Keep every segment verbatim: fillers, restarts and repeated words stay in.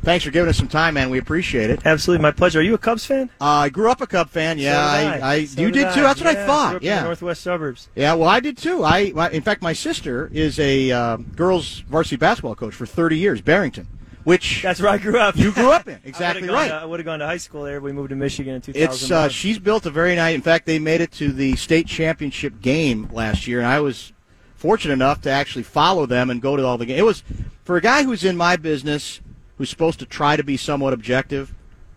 thanks for giving us some time, man. We appreciate it. Absolutely, my pleasure. Are you a Cubs fan? Uh, I grew up a Cub fan. Yeah, so did I, I. I so you did, did too. That's what yeah, I thought. grew up Yeah, in the northwest suburbs. Yeah, well, I did too. I, in fact, my sister is a uh, girls varsity basketball coach for thirty years, Barrington. Which that's where I grew up. You grew up in, exactly I right. To, I would have gone to high school there. We moved to Michigan in two thousand one. It's uh, she's built a very nice. In fact, they made it to the state championship game last year, and I was fortunate enough to actually follow them and go to all the games. It was for a guy who's in my business, who's supposed to try to be somewhat objective.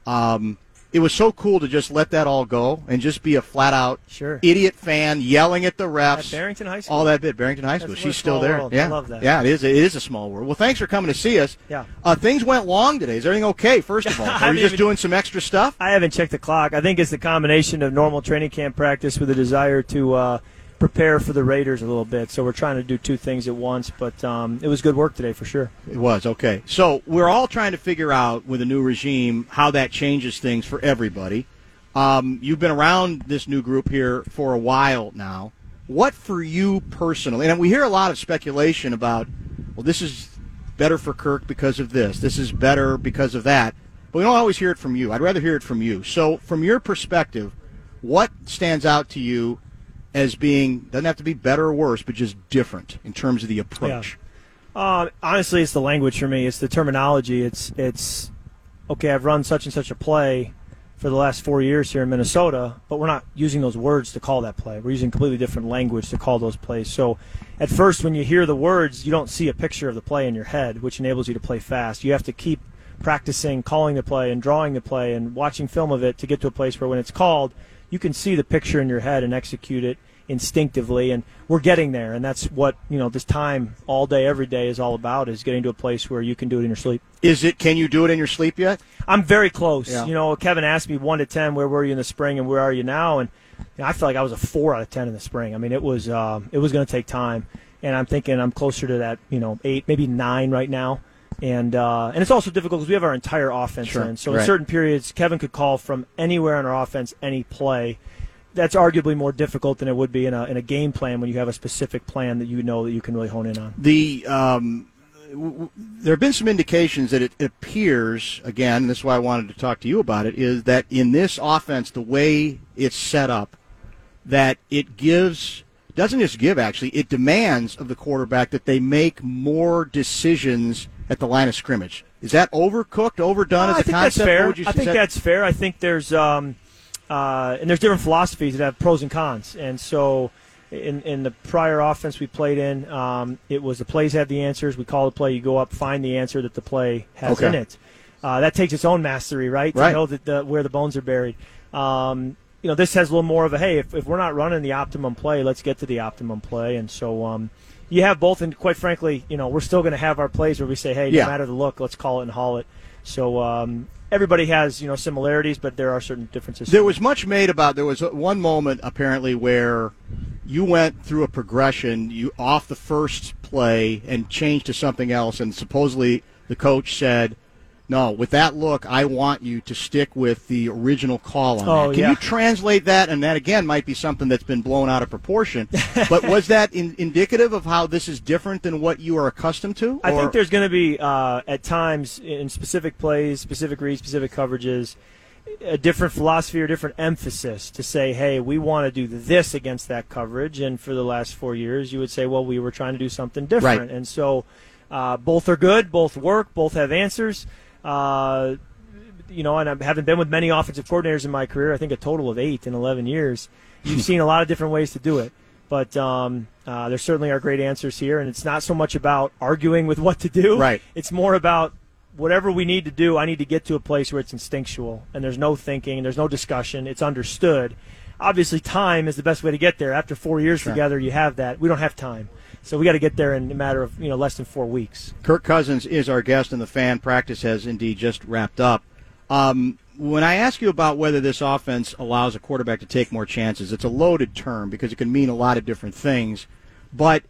Um, it was so cool to just let that all go and just be a flat-out sure. idiot fan yelling at the refs. At Barrington High School. All that bit, Barrington High School. That's She's still there. World. Yeah, I love that. Yeah, it is. It is a small world. Well, thanks for coming to see us. Yeah. Uh, things went long today. Is everything okay? First of all, are you just even, doing some extra stuff? I haven't checked the clock. I think it's the combination of normal training camp practice with a desire to uh, prepare for the Raiders a little bit. So we're trying to do two things at once. But um, it was good work today for sure. It was okay. So we're all trying to figure out with a new regime how that changes things for everybody. Um, you've been around this new group here for a while now. What for you personally? And we hear a lot of speculation about, well, this is better for Kirk because of this. This is better because of that. But we don't always hear it from you. I'd rather hear it from you. So from your perspective, what stands out to you as being, doesn't have to be better or worse, but just different in terms of the approach? Yeah. Uh, honestly, it's the language for me. It's the terminology. It's, it's okay, I've run such and such a play for the last four years here in Minnesota, but we're not using those words to call that play. We're using completely different language to call those plays. So at first when you hear the words, you don't see a picture of the play in your head, which enables you to play fast. You have to keep practicing calling the play and drawing the play and watching film of it to get to a place where when it's called, you can see the picture in your head and execute it instinctively, and we're getting there, and that's what, you know, this time all day every day is all about, is getting to a place where you can do it in your sleep. Is it, can you do it in your sleep yet? I'm very close. Yeah. You know, Kevin asked me one to ten, where were you in the spring and where are you now, and you know, I feel like I was a four out of ten in the spring. I mean, it was um, it was going to take time, and I'm thinking I'm closer to that, you know, eight, maybe nine right now. And uh, and it's also difficult because we have our entire offense sure. in. So right. in certain periods, Kevin could call from anywhere in our offense, any play. That's arguably more difficult than it would be in a in a game plan when you have a specific plan that you know that you can really hone in on. The um, w- w- there have been some indications that it, it appears, again, and this is why I wanted to talk to you about it, is that in this offense, the way it's set up, that it gives, doesn't just give actually, it demands of the quarterback that they make more decisions at the line of scrimmage. Is that overcooked, overdone uh, as I a think concept? that's fair. Would you, I think that, that's fair. I think there's um, uh, and there's different philosophies that have pros and cons. And so in in the prior offense we played in, um, it was the plays have the answers. We call the play, you go up, find the answer that the play has okay. in it. Uh, that takes its own mastery, right? right. To know that the, where the bones are buried. Um, you know, this has a little more of a, hey, if, if we're not running the optimum play, let's get to the optimum play. And so um, you have both, and quite frankly, you know, we're still going to have our plays where we say, hey, yeah. no matter the look, let's call it and haul it. So um, everybody has, you know, similarities, but there are certain differences. There was much made about, there was one moment apparently where you went through a progression, you off the first play and changed to something else, and supposedly the coach said, no, with that look, I want you to stick with the original call on oh, that. Can yeah. you translate that? And that, again, might be something that's been blown out of proportion. But was that in, indicative of how this is different than what you are accustomed to? I or? think there's going to be, uh, at times, in specific plays, specific reads, specific coverages, a different philosophy or different emphasis to say, hey, we want to do this against that coverage. And for the last four years, you would say, well, we were trying to do something different. Right. And so uh, both are good, both work, both have answers. Uh, you know, and I haven't been with many offensive coordinators in my career. I think a total of eight in eleven years. You've seen a lot of different ways to do it, but um, uh, there certainly are great answers here. And it's not so much about arguing with what to do. Right. It's more about whatever we need to do. I need to get to a place where it's instinctual and there's no thinking, there's no discussion. It's understood. Obviously, time is the best way to get there. After four years sure. together, you have that. We don't have time. So we got to get there in a matter of, you know, less than four weeks. Kirk Cousins is our guest, and the fan practice has indeed just wrapped up. Um, when I ask you about whether this offense allows a quarterback to take more chances, it's a loaded term because it can mean a lot of different things. But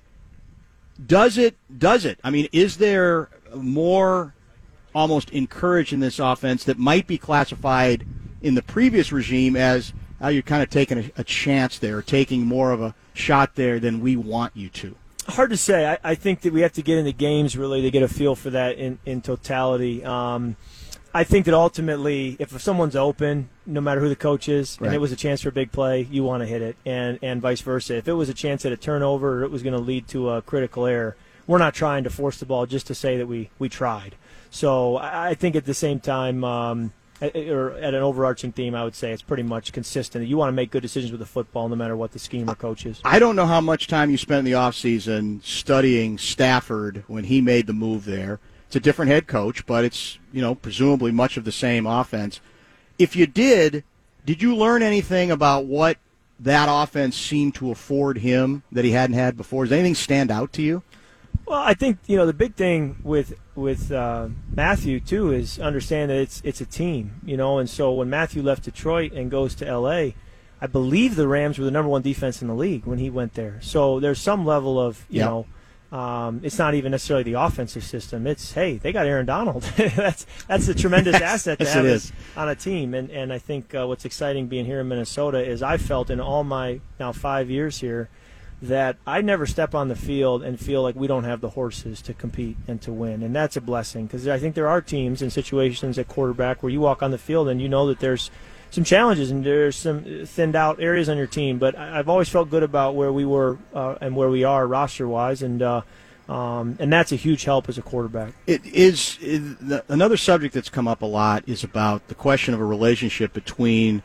does it? Does it? I mean, is there more almost encouraged in this offense that might be classified in the previous regime as how you're kind of taking a, a chance there, taking more of a shot there than we want you to? Hard to say. I, I think that we have to get into games really to get a feel for that in, in totality. Um, I think that ultimately, if someone's open, no matter who the coach is, right, and it was a chance for a big play, you want to hit it, and, and vice versa. If it was a chance at a turnover or it was going to lead to a critical error, we're not trying to force the ball just to say that we, we tried. So I, I think at the same time, um, or at an overarching theme, I would say it's pretty much consistent. You want to make good decisions with the football no matter what the scheme or coach is. I don't know how much time you spent in the offseason studying Stafford when he made the move there. It's a different head coach, but it's, you know, presumably much of the same offense. If you did, did you learn anything about what that offense seemed to afford him that he hadn't had before? Does anything stand out to you? Well, I think, you know, the big thing with with uh, Matthew, too, is understand that it's it's a team, you know, and so when Matthew left Detroit and goes to L A, I believe the Rams were the number one defense in the league when he went there. So there's some level of, you yep. know, Um, it's not even necessarily the offensive system. It's, hey, they got Aaron Donald. that's that's a tremendous asset to yes, have it is. on a team. And and I think uh, what's exciting being here in Minnesota is I felt in all my now five years here that I never step on the field and feel like we don't have the horses to compete and to win. And that's a blessing because I think there are teams and situations at quarterback where you walk on the field and you know that there's some challenges and there's some thinned out areas on your team, but I've always felt good about where we were uh, and where we are roster wise, and uh, um, and that's a huge help as a quarterback. It is, is the, another subject that's come up a lot is about the question of a relationship between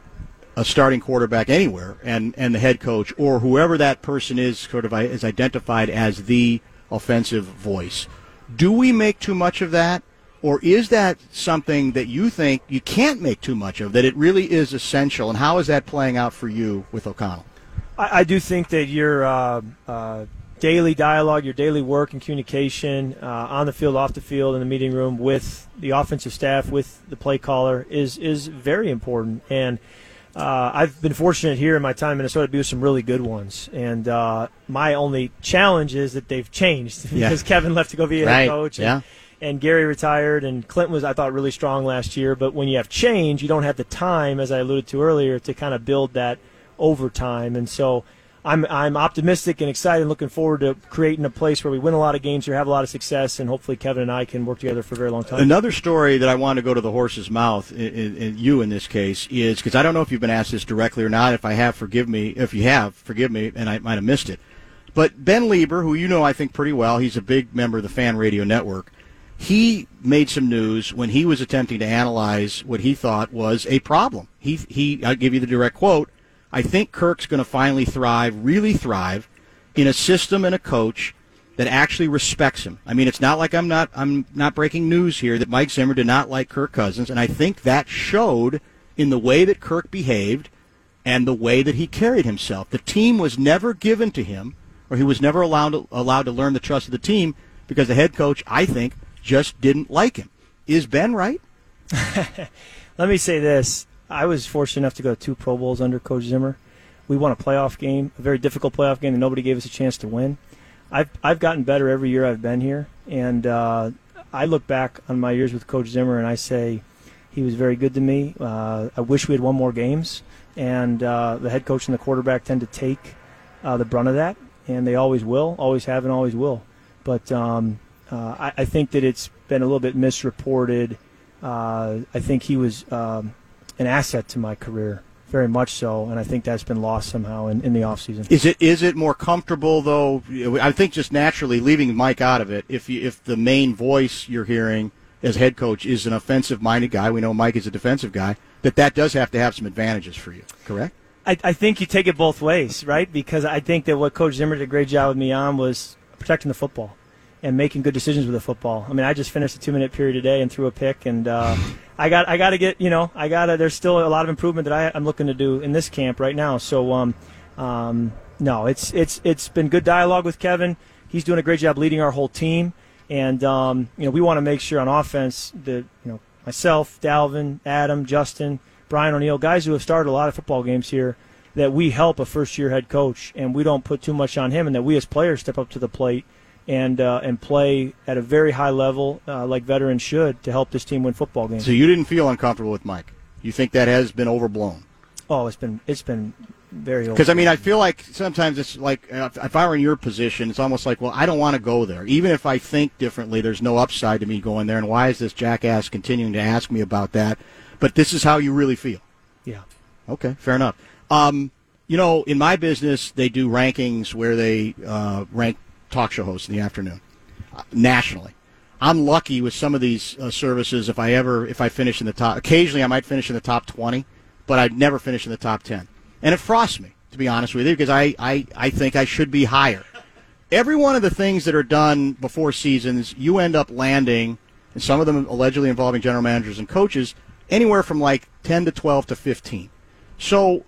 a starting quarterback anywhere and, and the head coach or whoever that person is, sort of is identified as the offensive voice. Do we make too much of that? Or is that something that you think you can't make too much of, that it really is essential? And how is that playing out for you with O'Connell? I, I do think that your uh, uh, daily dialogue, your daily work and communication uh, on the field, off the field, in the meeting room with the offensive staff, with the play caller is, is very important. And uh, I've been fortunate here in my time in Minnesota to be with some really good ones. And uh, my only challenge is that they've changed because yeah. Kevin left to go be a right. head coach. And, yeah. And Gary retired, and Clinton was, I thought, really strong last year. But when you have change, you don't have the time, as I alluded to earlier, to kind of build that over time. And so I'm I'm optimistic and excited and looking forward to creating a place where we win a lot of games here, have a lot of success, and hopefully Kevin and I can work together for a very long time. Another story that I want to go to the horse's mouth, in, in, in you in this case, is because I don't know if you've been asked this directly or not. If I have, forgive me. If you have, forgive me, and I might have missed it. But Ben Lieber, who you know I think pretty well, he's a big member of the Fan Radio Network. He made some news when he was attempting to analyze what he thought was a problem. He, he, I'll give you the direct quote, I think Kirk's going to finally thrive, really thrive, in a system and a coach that actually respects him. I mean, it's not like I'm not, I'm not breaking news here that Mike Zimmer did not like Kirk Cousins, and I think that showed in the way that Kirk behaved and the way that he carried himself. The team was never given to him, or he was never allowed to, allowed to learn the trust of the team because the head coach, I think, just didn't like him. Is Ben right? Let me say this. I was fortunate enough to go to two Pro Bowls under Coach Zimmer. We won a playoff game, a very difficult playoff game that nobody gave us a chance to win. I've I've gotten better every year I've been here, and uh, I look back on my years with Coach Zimmer and I say he was very good to me. Uh, I wish we had won more games, and uh, the head coach and the quarterback tend to take uh, the brunt of that, and they always will, always have and always will. But um, Uh, I, I think that it's been a little bit misreported. Uh, I think he was um, an asset to my career, very much so, and I think that's been lost somehow in, in the offseason. Is it is it more comfortable, though? I think just naturally, leaving Mike out of it, if you, if the main voice you're hearing as head coach is an offensive-minded guy, we know Mike is a defensive guy, that that does have to have some advantages for you, correct? I, I think you take it both ways, right? Because I think that what Coach Zimmer did a great job with me on was protecting the football and making good decisions with the football. I mean, I just finished a two-minute period today and threw a pick, and uh, I got I got to get, you know, I got to. There's still a lot of improvement that I, I'm looking to do in this camp right now. So, um, um, no, it's it's it's been good dialogue with Kevin. He's doing a great job leading our whole team, and um, you know, we want to make sure on offense that, you know, myself, Dalvin, Adam, Justin, Brian O'Neill, guys who have started a lot of football games here, that we help a first-year head coach, and we don't put too much on him, and that we as players step up to the plate and uh, and play at a very high level uh, like veterans should to help this team win football games. So you didn't feel uncomfortable with Mike? You think that has been overblown? Oh, it's been it's been very old. Because, I mean, I feel like sometimes it's like, uh, if I were in your position, it's almost like, well, I don't want to go there. Even if I think differently, there's no upside to me going there, and why is this jackass continuing to ask me about that? But this is how you really feel. Yeah. Okay, fair enough. Um, you know, in my business, they do rankings where they uh, rank talk show hosts in the afternoon, uh, nationally. I'm lucky with some of these uh, services if I ever, if I finish in the top, occasionally I might finish in the top twenty, but I'd never finish in the top ten. And it frosts me, to be honest with you, because I, I, I think I should be higher. Every one of the things that are done before seasons, you end up landing, and some of them allegedly involving general managers and coaches, anywhere from like ten to twelve to fifteen. So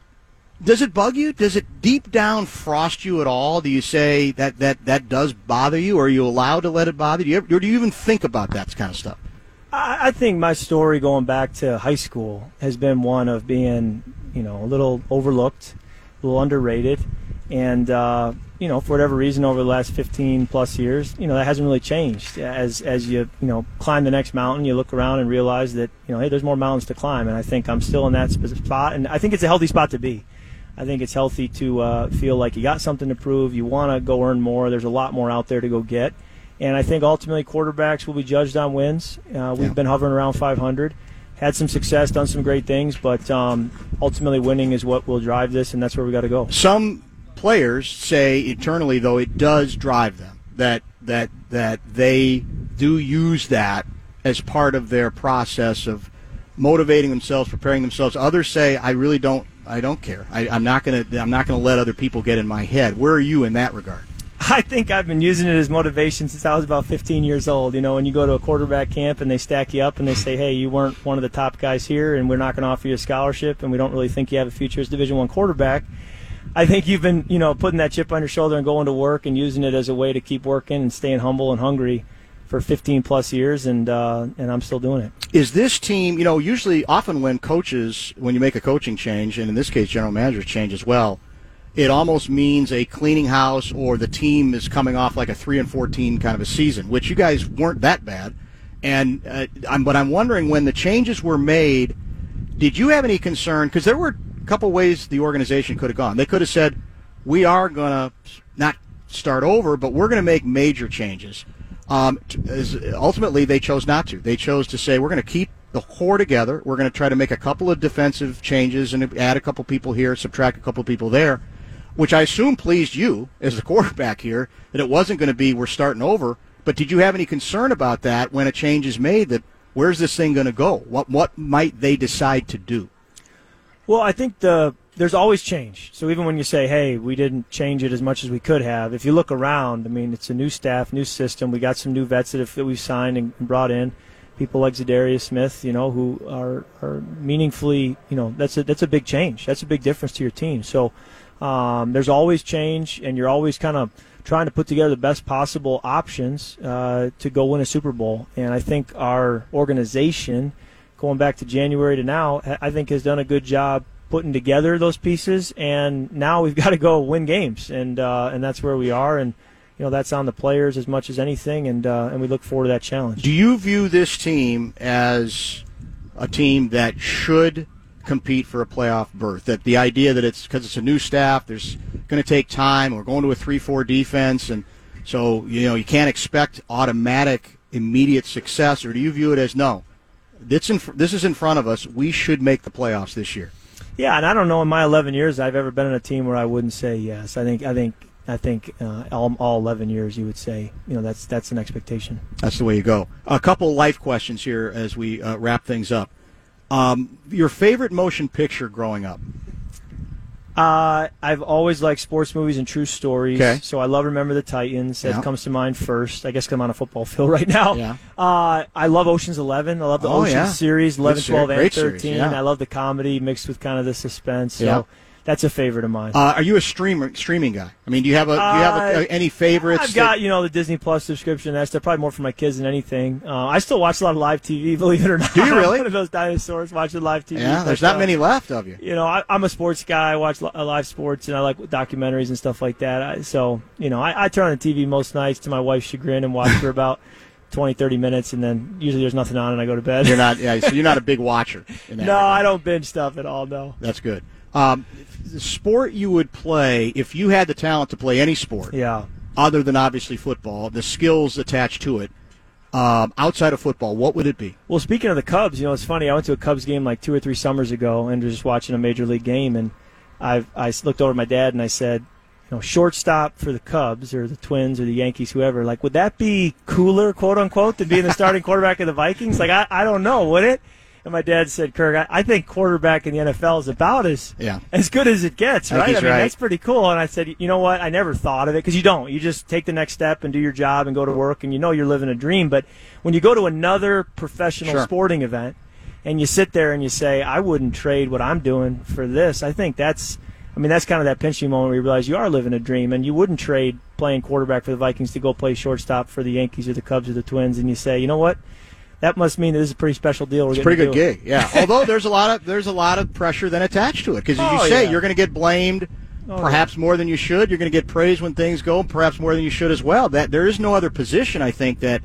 does it bug you? Does it deep down frost you at all? Do you say that that, that does bother you? Or are you allowed to let it bother you? Or do you even think about that kind of stuff? I, I think my story going back to high school has been one of being, you know, a little overlooked, a little underrated. And, uh, you know, for whatever reason over the last fifteen plus years, you know, that hasn't really changed. As as you, you know, climb the next mountain, you look around and realize that, you know, hey, there's more mountains to climb. And I think I'm still in that spot. And I think it's a healthy spot to be. I think it's healthy to uh, feel like you got something to prove. You want to go earn more. There's a lot more out there to go get. And I think ultimately quarterbacks will be judged on wins. Uh, we've yeah. been hovering around five hundred. Had some success, done some great things, but um, ultimately winning is what will drive this, and that's where we got to go. Some players say internally, though, it does drive them, that that that they do use that as part of their process of motivating themselves, preparing themselves. Others say, I really don't I don't care. I, I'm not gonna I'm not gonna let other people get in my head. Where are you in that regard? I think I've been using it as motivation since I was about fifteen years old. You know, when you go to a quarterback camp and they stack you up and they say, hey, you weren't one of the top guys here and we're not going to offer you a scholarship and we don't really think you have a future as Division One quarterback, I think you've been, you know, putting that chip on your shoulder and going to work and using it as a way to keep working and staying humble and hungry for fifteen plus years, and uh, and I'm still doing it. Is this team, you know, usually often when coaches, when you make a coaching change, and in this case general managers change as well, it almost means a cleaning house, or the team is coming off like a three and fourteen kind of a season, which you guys weren't that bad. And uh, I'm, but I'm wondering, when the changes were made, did you have any concern? Because there were a couple ways the organization could have gone. They could have said, we are going to not start over, but we're going to make major changes. Um, ultimately, they chose not to. They chose to say, we're going to keep the core together. We're going to try to make a couple of defensive changes and add a couple people here, subtract a couple people there, which I assume pleased you as the quarterback here, that it wasn't going to be we're starting over. But did you have any concern about that when a change is made, that where's this thing going to go? What what might they decide to do? Well, I think the there's always change. So even when you say, hey, we didn't change it as much as we could have, if you look around, I mean, it's a new staff, new system. We got some new vets that, have, that we've signed and brought in. People like Zadarius Smith, you know, who are, are meaningfully, you know, that's a, that's a big change. That's a big difference to your team. So um, there's always change, and you're always kind of trying to put together the best possible options uh, to go win a Super Bowl. And I think our organization, going back to January to now, I think has done a good job putting together those pieces, and now we've got to go win games, and uh, and that's where we are, and you know that's on the players as much as anything, and uh, and we look forward to that challenge. Do you view this team as a team that should compete for a playoff berth? That the idea that it's because it's a new staff, there's going to take time. We're going to a three four defense, and so you know you can't expect automatic, immediate success, or do you view it as no? This in, this is in front of us. We should make the playoffs this year. Yeah, and I don't know in my eleven years I've ever been on a team where I wouldn't say yes. I think I think I think uh, all, all eleven years you would say, you know, that's that's an expectation. That's the way you go. A couple life questions here as we uh, wrap things up. Um, your favorite motion picture growing up? Uh, I've always liked sports movies and true stories. Okay. So I love Remember the Titans. That yeah. comes to mind first. I guess because I'm on a football field right now. Yeah. Uh, I love Ocean's Eleven. I love the oh, Ocean's yeah. series, eleven, twelve, and thirteen. Series, yeah. I love the comedy mixed with kind of the suspense. So yeah. that's a favorite of mine. Uh, are you a streamer streaming guy? I mean, do you have a do you have a, uh, any favorites? I've got that, you know the Disney Plus subscription. That's probably more for my kids than anything. Uh, I still watch a lot of live T V, believe it or not. Do you really? I'm one of those dinosaurs watching live T V. Yeah, there's but, not uh, many left of you. You know, I, I'm a sports guy. I watch li- live sports, and I like documentaries and stuff like that. I, so, you know, I, I turn on the T V most nights to my wife's chagrin and watch for about twenty, thirty minutes, and then usually there's nothing on, and I go to bed. You're not, yeah. So you're not a big watcher. In that no, regard. I don't binge stuff at all. No. That's good. Um, the sport you would play if you had the talent to play any sport, yeah, other than obviously football, the skills attached to it, um, outside of football, what would it be? Well, speaking of the Cubs, you know, it's funny. I went to a Cubs game like two or three summers ago and was just watching a major league game, and I I looked over at my dad and I said, you know, shortstop for the Cubs or the Twins or the Yankees, whoever, like, would that be cooler, quote unquote, than being the starting quarterback of the Vikings? Like, I, I don't know, would it? And my dad said, Kirk, I, I think quarterback in the N F L is about as yeah. as good as it gets, right? I, I mean, right. that's pretty cool. And I said, you know what? I never thought of it, because you don't. You just take the next step and do your job and go to work, and you know you're living a dream. But when you go to another professional sure. sporting event and you sit there and you say, I wouldn't trade what I'm doing for this, I think that's – I mean, that's kind of that pinching moment where you realize you are living a dream, and you wouldn't trade playing quarterback for the Vikings to go play shortstop for the Yankees or the Cubs or the Twins, and you say, you know what? That must mean that this is a pretty special deal. We're it's a pretty good do. gig, yeah. Although there's a lot of there's a lot of pressure then attached to it, because as you oh, say, yeah. you're going to get blamed, oh, perhaps yeah. more than you should. You're going to get praised when things go, perhaps more than you should as well. That there is no other position, I think, that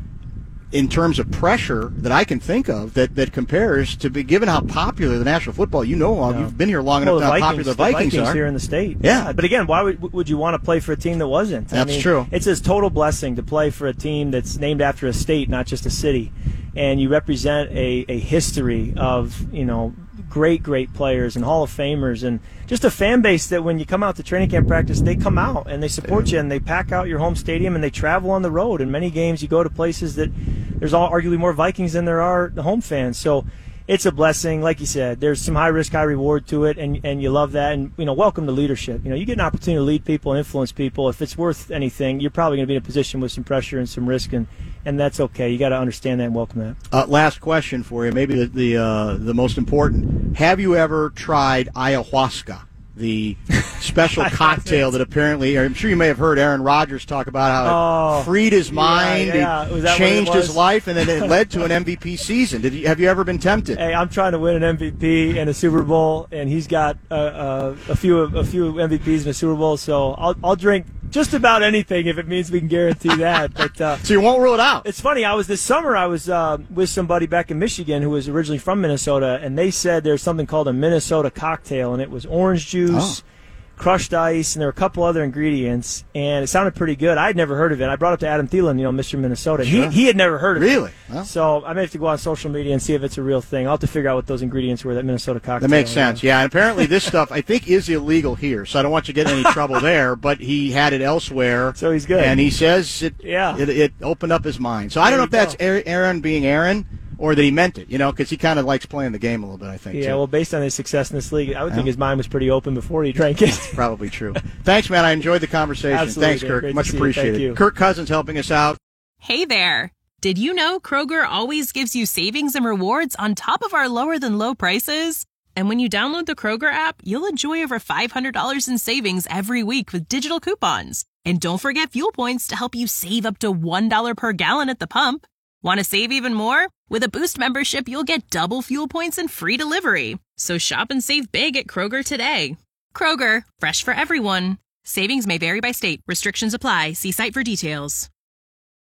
in terms of pressure that I can think of that, that compares to be given how popular the National Football. You know, no. you've been here long well, enough to the how Vikings, popular the Vikings, the Vikings are here in the state. Yeah. yeah, but again, why would would you want to play for a team that wasn't? That's I mean, true. It's a total blessing to play for a team that's named after a state, not just a city, and you represent a, a history of, you know, great, great players and Hall of Famers, and just a fan base that when you come out to training camp practice, they come out and they support you, and they pack out your home stadium, and they travel on the road. And many games you go to places that there's all arguably more Vikings than there are the home fans. So it's a blessing. Like you said, there's some high risk, high reward to it, and and you love that. And, you know, welcome to leadership. You know, you get an opportunity to lead people and influence people. If it's worth anything, you're probably going to be in a position with some pressure and some risk, and and that's okay. You got to understand that and welcome that. Uh, last question for you, maybe the the, uh, the most important. Have you ever tried ayahuasca, the special cocktail that apparently, I'm sure you may have heard Aaron Rodgers talk about how oh, it freed his mind, yeah, yeah. it changed his life, and then it led to an M V P season. Did you, have you ever been tempted? Hey, I'm trying to win an M V P and a Super Bowl, and he's got uh, uh, a few a few M V Ps in a Super Bowl, so I'll I'll drink just about anything if it means we can guarantee that. But uh, so you won't rule it out. It's funny. I was this summer. I was uh, with somebody back in Michigan who was originally from Minnesota, and they said there's something called a Minnesota cocktail, and it was orange juice, oh. crushed ice, and there were a couple other ingredients, and it sounded pretty good. I had never heard of it. I brought it to Adam Thielen, you know, Mister Minnesota. Sure. He he had never heard of really? it. Really? Well. So I may have to go on social media and see if it's a real thing. I'll have to figure out what those ingredients were, that Minnesota cocktail. That makes sense, yeah. And apparently this stuff, I think, is illegal here, so I don't want you to get in any trouble there, but he had it elsewhere. So he's good. And he says it, yeah. it, it opened up his mind. So I don't know if that's Aaron being Aaron, or that he meant it, you know, because he kind of likes playing the game a little bit, I think. Yeah, too. well, based on his success in this league, I would yeah. think his mind was pretty open before he drank it. That's probably true. Thanks, man. I enjoyed the conversation. Absolutely, Thanks, Dan. Kirk. Great Much to see you. appreciated. Thank you. Kirk Cousins helping us out. Hey there. Did you know Kroger always gives you savings and rewards on top of our lower than low prices? And when you download the Kroger app, you'll enjoy over five hundred dollars in savings every week with digital coupons. And don't forget fuel points to help you save up to one dollar per gallon at the pump. Want to save even more? With a Boost membership, you'll get double fuel points and free delivery. So shop and save big at Kroger today. Kroger, fresh for everyone. Savings may vary by state. Restrictions apply. See site for details.